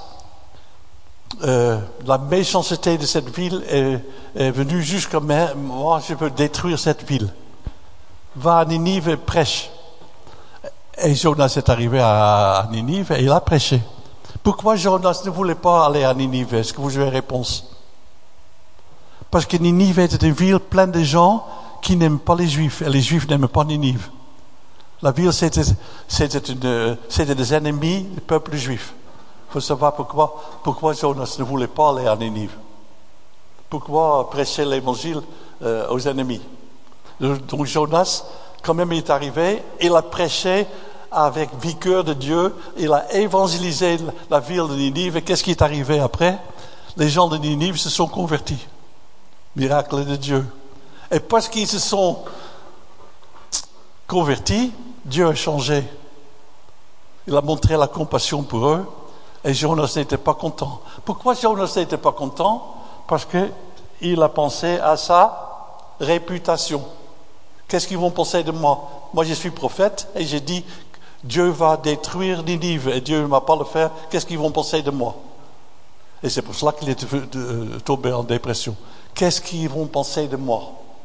la méchanceté de cette ville est venue jusqu'à moi, je veux détruire cette ville. Va à Ninive et prêche. Et Jonas est arrivé à Ninive et il a prêché. Pourquoi Jonas ne voulait pas aller à Ninive? Est-ce que vous avez réponse? Parce que Ninive était une ville pleine de gens qui n'aiment pas les Juifs, et les Juifs n'aiment pas Ninive. La ville, c'était des ennemis du peuple juif. Il faut savoir pourquoi Jonas ne voulait pas aller à Ninive. Pourquoi prêcher l'évangile aux ennemis? Donc Jonas, quand même, il est arrivé, il a prêché avec vigueur de Dieu, il a évangélisé la ville de Ninive. Et qu'est-ce qui est arrivé après? Les gens de Ninive se sont convertis. Miracle de Dieu. Et parce qu'ils se sont convertis, Dieu a changé. Il a montré la compassion pour eux. Et Jonas n'était pas content. Pourquoi Jonas n'était pas content? Parce qu'il a pensé à sa réputation. Qu'est-ce qu'ils vont penser de moi? Moi, je suis prophète et j'ai dit, Dieu va détruire Ninive et Dieu ne va pas le faire. Qu'est-ce qu'ils vont penser de moi? Et c'est pour cela qu'il est tombé en dépression. Qu'est-ce qu'ils vont penser de moi?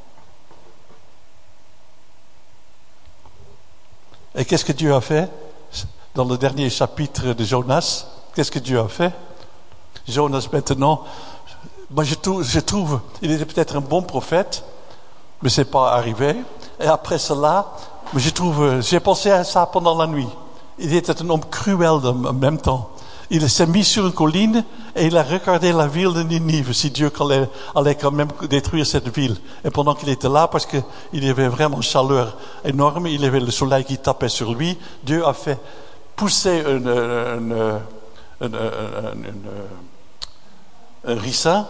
Et qu'est-ce que Dieu a fait? Dans le dernier chapitre de Jonas, qu'est-ce que Dieu a fait? Jonas maintenant, moi je trouve, il était peut-être un bon prophète, mais c'est pas arrivé. Et après cela, j'ai pensé à ça pendant la nuit. Il était un homme cruel en même temps. Il s'est mis sur une colline et il a regardé la ville de Ninive, si Dieu allait quand même détruire cette ville. Et pendant qu'il était là, parce qu'il y avait vraiment une chaleur énorme, il y avait le soleil qui tapait sur lui, Dieu a fait pousser un ricin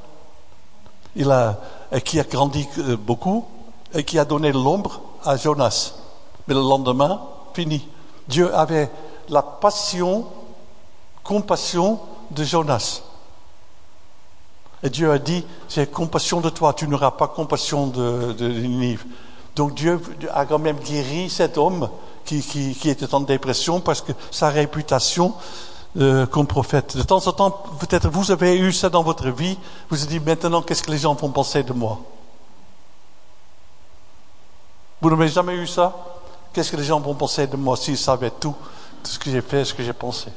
qui a grandi beaucoup et qui a donné l'ombre à Jonas. Mais le lendemain, fini. Dieu avait la compassion de Jonas. Et Dieu a dit, j'ai compassion de toi, tu n'auras pas compassion de Ninive. Donc Dieu a quand même guéri cet homme qui était en dépression parce que sa réputation comme prophète. De temps en temps, peut-être vous avez eu ça dans votre vie, vous vous dites maintenant, qu'est-ce que les gens vont penser de moi? Vous n'avez jamais eu ça? Qu'est-ce que les gens vont penser de moi s'ils savaient tout ce que j'ai fait, ce que j'ai pensé?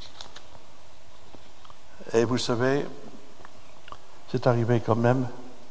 Et vous savez, c'est arrivé quand même.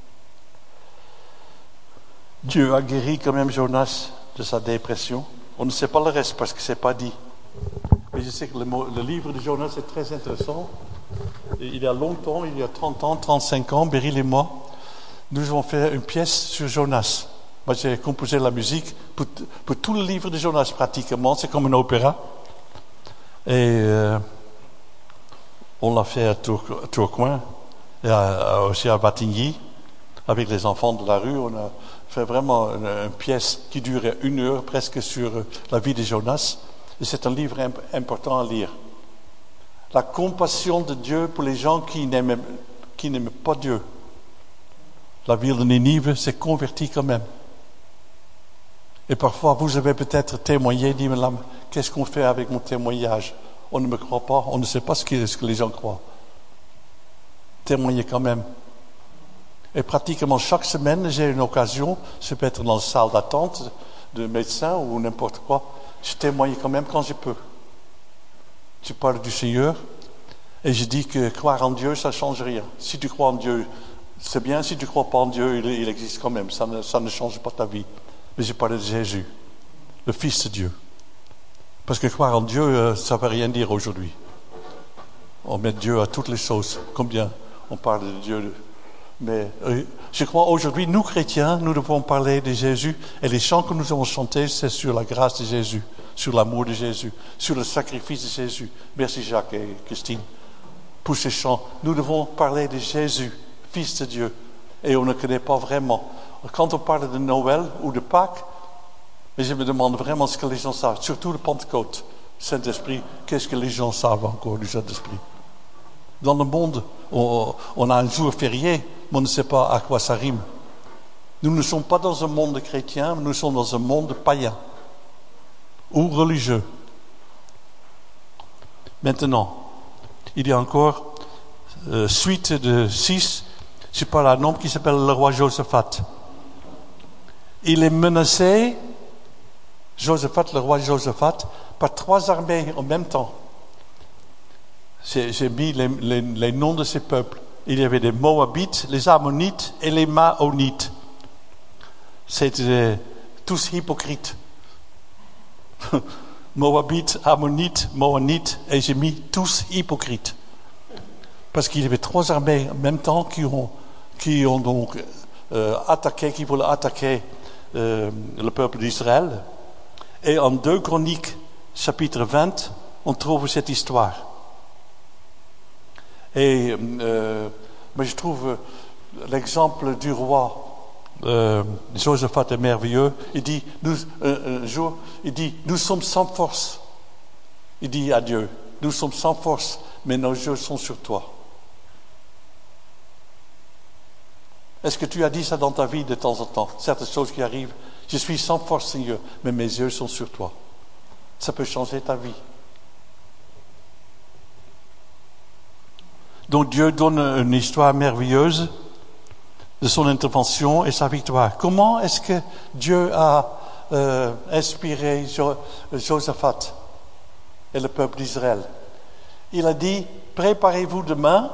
Dieu a guéri quand même Jonas de sa dépression. On ne sait pas le reste parce que c'est pas dit. Mais je sais que le livre de Jonas est très intéressant. Et il y a longtemps, il y a 30 ans, 35 ans, Beryl et moi, nous avons fait une pièce sur Jonas. Moi, j'ai composé la musique pour tout le livre de Jonas pratiquement. C'est comme un opéra. Et on l'a fait à Tourcoing, et aussi à Wattignies, avec les enfants de la rue. On a fait vraiment une pièce qui durait 1 heure presque sur la vie de Jonas. Et c'est un livre important à lire. La compassion de Dieu pour les gens qui n'aiment pas Dieu. La ville de Ninive s'est convertie quand même. Et parfois, vous avez peut-être témoigné, dit madame, qu'est-ce qu'on fait avec mon témoignage? On ne me croit pas, on ne sait pas ce que les gens croient. Témoignez quand même. Et pratiquement chaque semaine, j'ai une occasion, je peux être dans la salle d'attente de médecin ou n'importe quoi, je témoigne quand même quand je peux. Je parle du Seigneur et je dis que croire en Dieu, ça ne change rien. Si tu crois en Dieu C'est bien si tu ne crois pas en Dieu, il existe quand même. Ça ne change pas ta vie. Mais j'ai parlé de Jésus, le Fils de Dieu. Parce que croire en Dieu, ça ne veut rien dire aujourd'hui. On met Dieu à toutes les choses. Combien on parle de Dieu. Mais je crois aujourd'hui, nous chrétiens, nous devons parler de Jésus. Et les chants que nous avons chantés, c'est sur la grâce de Jésus, sur l'amour de Jésus, sur le sacrifice de Jésus. Merci Jacques et Christine pour ces chants. Nous devons parler de Jésus, Fils de Dieu. Et on ne connaît pas vraiment. Quand on parle de Noël ou de Pâques, mais je me demande vraiment ce que les gens savent, surtout de Pentecôte, Saint-Esprit, qu'est-ce que les gens savent encore du Saint-Esprit? Dans le monde, on a un jour férié, mais on ne sait pas à quoi ça rime. Nous ne sommes pas dans un monde chrétien, nous sommes dans un monde païen ou religieux. Maintenant, il y a encore suite de 6, je parle à un homme qui s'appelle le roi Josaphat. Il est menacé, le roi Josaphat, par 3 armées en même temps. J'ai mis les noms de ces peuples. Il y avait les Moabites, les Ammonites et les Maonites. C'était tous hypocrites. Moabites, Ammonites, Maonites, et j'ai mis tous hypocrites. Parce qu'il y avait 3 armées en même temps qui ont donc attaqué, qui voulaient attaquer le peuple d'Israël. Et en 2 Chroniques, chapitre 20, on trouve cette histoire. Et mais je trouve l'exemple du roi Josaphat est merveilleux. Il dit, nous sommes sans force. Il dit à Dieu, nous sommes sans force, mais nos yeux sont sur toi. Est-ce que tu as dit ça dans ta vie de temps en temps? Certaines choses qui arrivent, je suis sans force, Seigneur, mais mes yeux sont sur toi. Ça peut changer ta vie. Donc Dieu donne une histoire merveilleuse de son intervention et sa victoire. Comment est-ce que Dieu a inspiré Josaphat et le peuple d'Israël? Il a dit, préparez-vous demain,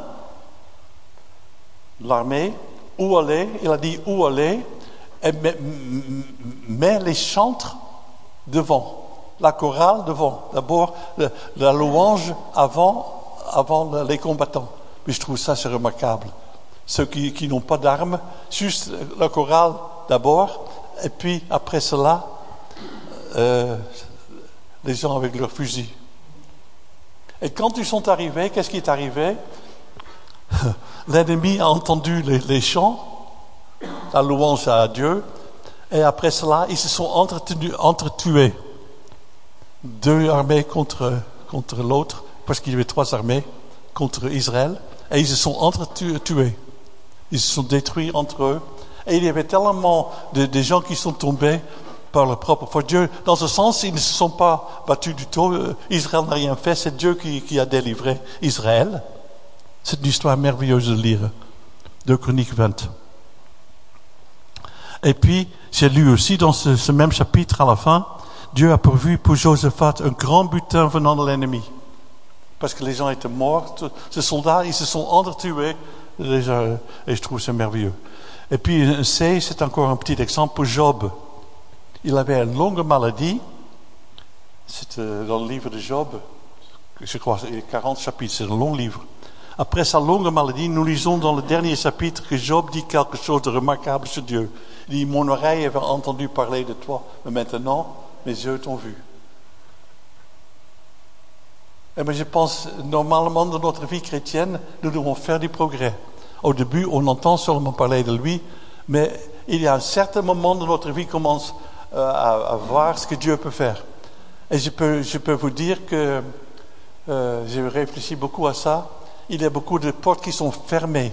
l'armée, où aller? Il a dit où aller? Et mets les chantres devant, la chorale devant. D'abord, la louange avant les combattants. Mais je trouve ça, c'est remarquable. Ceux qui n'ont pas d'armes, juste la chorale d'abord, et puis après cela, les gens avec leurs fusils. Et quand ils sont arrivés, qu'est-ce qui est arrivé? L'ennemi a entendu les chants, la louange à Dieu, et après cela, ils se sont entretués. 2 armées contre l'autre, parce qu'il y avait 3 armées contre Israël, et ils se sont entretués. Ils se sont détruits entre eux. Et il y avait tellement de gens qui sont tombés par leur propre force. Dieu, dans ce sens, ils ne se sont pas battus du tout. Israël n'a rien fait. C'est Dieu qui a délivré Israël. C'est une histoire merveilleuse de lire. 2 Chroniques 20. Et puis, j'ai lu aussi dans ce même chapitre à la fin, Dieu a pourvu pour Josaphat un grand butin venant de l'ennemi. Parce que les gens étaient morts. Ces soldats, ils se sont entretués. Et je trouve ça merveilleux. Et puis, c'est encore un petit exemple pour Job. Il avait une longue maladie. C'est dans le livre de Job. Je crois, il y a 40 chapitres. C'est un long livre. Après sa longue maladie, nous lisons dans le dernier chapitre que Job dit quelque chose de remarquable sur Dieu. Il dit, mon oreille avait entendu parler de toi, mais maintenant, mes yeux t'ont vu. Et bien, je pense, normalement, dans notre vie chrétienne, nous devons faire du progrès. Au début, on entend seulement parler de lui, mais il y a un certain moment de notre vie qu'on commence à voir ce que Dieu peut faire. Et je peux vous dire que j'ai réfléchi beaucoup à ça. Il y a beaucoup de portes qui sont fermées.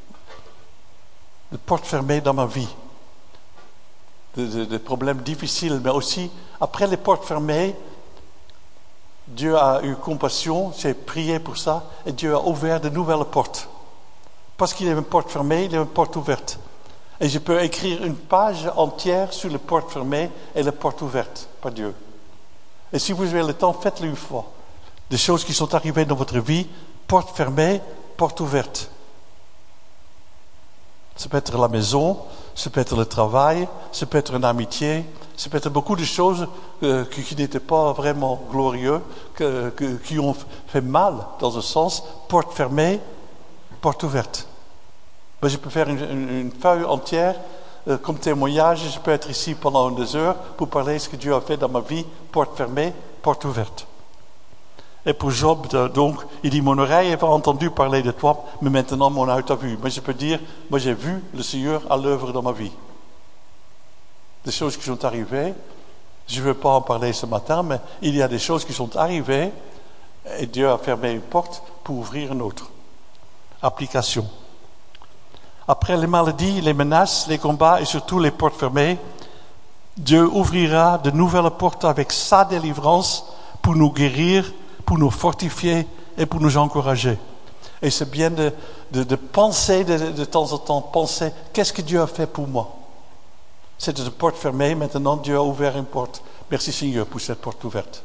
De portes fermées dans ma vie. Des problèmes difficiles, mais aussi, après les portes fermées, Dieu a eu compassion, j'ai prié pour ça, et Dieu a ouvert de nouvelles portes. Parce qu'il y a une porte fermée, il y a une porte ouverte. Et je peux écrire une page entière sur les portes fermées et les portes ouvertes par Dieu. Et si vous avez le temps, faites-le une fois. Des choses qui sont arrivées dans votre vie, porte fermée, porte ouverte. Ça peut être la maison, ça peut être le travail, ça peut être une amitié, ça peut être beaucoup de choses qui n'étaient pas vraiment glorieux, qui ont fait mal, dans un sens, porte fermée, porte ouverte. Mais je peux faire une feuille entière comme témoignage, je peux être ici pendant 2 heures pour parler de ce que Dieu a fait dans ma vie, porte fermée, porte ouverte. Et pour Job, donc, il dit, mon oreille avait entendu parler de toi, mais maintenant mon œil t'a vu. Mais je peux dire, moi j'ai vu le Seigneur à l'œuvre dans ma vie. Des choses qui sont arrivées, je ne veux pas en parler ce matin, mais il y a des choses qui sont arrivées, et Dieu a fermé une porte pour ouvrir une autre. Application. Après les maladies, les menaces, les combats et surtout les portes fermées, Dieu ouvrira de nouvelles portes avec sa délivrance pour nous guérir, pour nous fortifier et pour nous encourager. Et c'est bien de penser de temps en temps, penser, qu'est-ce que Dieu a fait pour moi? C'était une porte fermée, maintenant Dieu a ouvert une porte. Merci Seigneur pour cette porte ouverte.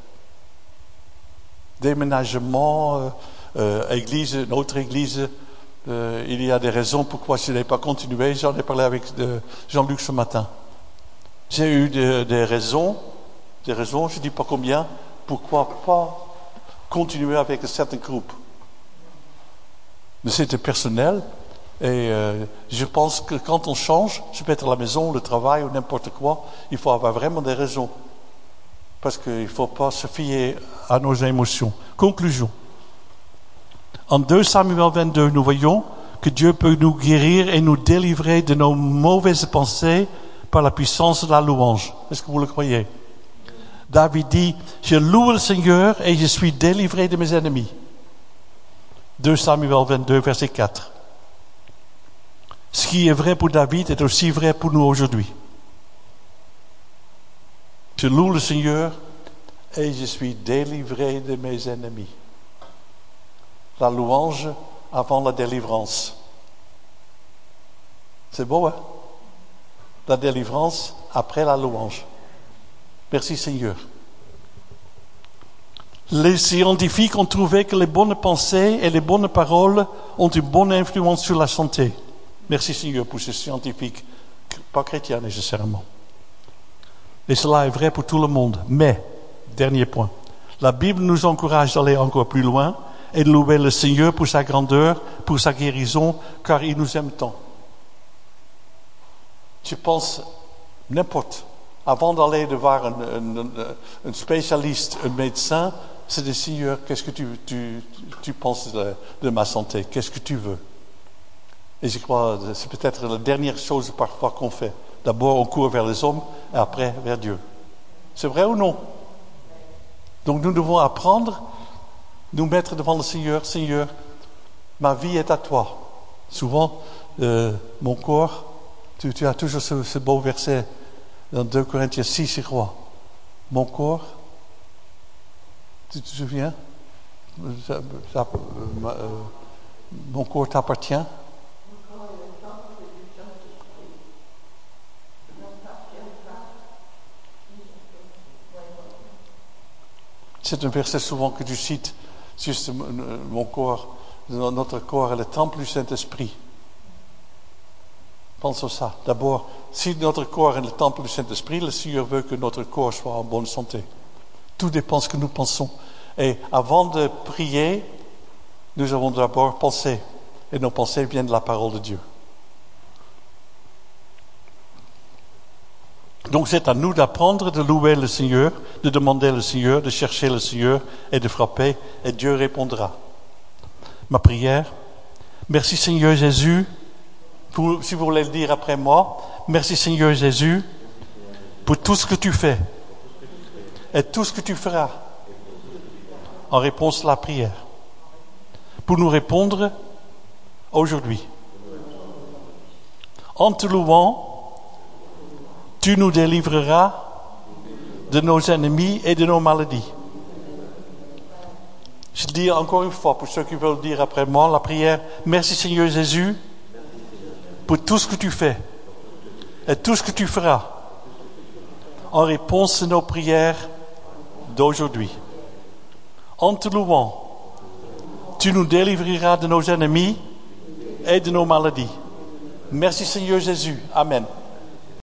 Déménagement, église, une autre église, il y a des raisons pourquoi je n'ai pas continué. J'en ai parlé avec Jean-Luc ce matin. J'ai eu des raisons, je ne dis pas combien, pourquoi pas continuer avec un certain groupe. Mais c'était personnel et je pense que quand on change, ça peut être la maison, le travail ou n'importe quoi, il faut avoir vraiment des raisons. Parce qu'il ne faut pas se fier à nos émotions. Conclusion. En 2 Samuel 22, nous voyons que Dieu peut nous guérir et nous délivrer de nos mauvaises pensées par la puissance de la louange. Est-ce que vous le croyez? David dit, je loue le Seigneur et je suis délivré de mes ennemis. 2 Samuel 22, verset 4. Ce qui est vrai pour David est aussi vrai pour nous aujourd'hui. Je loue le Seigneur et je suis délivré de mes ennemis. La louange avant la délivrance. C'est beau, hein? La délivrance après la louange. Merci Seigneur. Les scientifiques ont trouvé que les bonnes pensées et les bonnes paroles ont une bonne influence sur la santé. Merci Seigneur pour ces scientifiques, pas chrétiens nécessairement. Et cela est vrai pour tout le monde. Mais, dernier point, la Bible nous encourage d'aller encore plus loin et de louer le Seigneur pour sa grandeur, pour sa guérison, car il nous aime tant. Je pense, n'importe, avant d'aller voir un spécialiste, un médecin, c'est de Seigneur, qu'est-ce que tu penses de ma santé? Qu'est-ce que tu veux? Et je crois, c'est peut-être la dernière chose parfois qu'on fait. D'abord, on court vers les hommes, et après, vers Dieu. C'est vrai ou non? Donc, nous devons apprendre, nous mettre devant le Seigneur. Seigneur, ma vie est à toi. Souvent, mon corps, tu as toujours ce beau verset dans 2 Corinthiens 6, je crois. Mon corps, tu te souviens? Mon corps t'appartient. C'est un verset souvent que tu cites. Juste mon corps, notre corps est le temple du Saint-Esprit. Pense à ça. D'abord, si notre corps est le temple du Saint-Esprit, le Seigneur veut que notre corps soit en bonne santé. Tout dépend de ce que nous pensons. Et avant de prier, nous avons d'abord pensé. Et nos pensées viennent de la parole de Dieu. Donc c'est à nous d'apprendre de louer le Seigneur, de demander le Seigneur, de chercher le Seigneur et de frapper, et Dieu répondra. Ma prière, merci Seigneur Jésus, si vous voulez le dire après moi, merci Seigneur Jésus pour tout ce que tu fais et tout ce que tu feras en réponse à la prière. Pour nous répondre aujourd'hui. En te louant, tu nous délivreras de nos ennemis et de nos maladies. Je dis encore une fois, pour ceux qui veulent dire après moi, la prière, merci Seigneur Jésus, pour tout ce que tu fais et tout ce que tu feras en réponse à nos prières d'aujourd'hui. En te louant, tu nous délivreras de nos ennemis et de nos maladies. Merci Seigneur Jésus. Amen.